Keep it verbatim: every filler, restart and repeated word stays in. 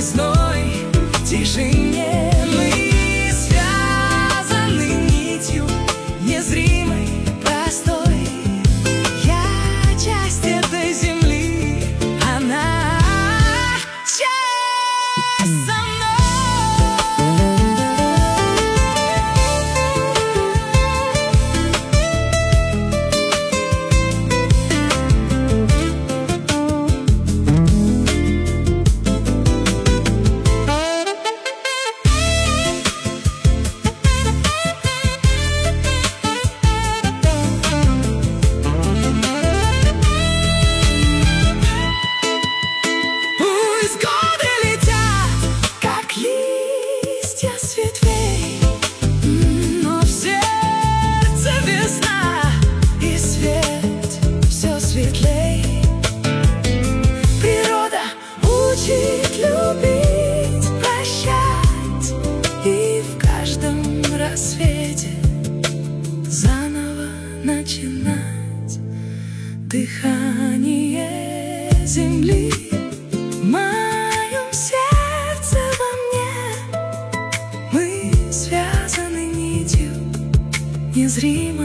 лесной тишине. Мы связаны нитью незримой, простой. Я часть этой земли, она часть со мной. С ветвей, но в сердце весна, и свет все светлей. Природа учит любить, прощать, и в каждом рассвете заново начинать. Дыхание земли в моем сердце, во мне. Мы связаны нитью незримой.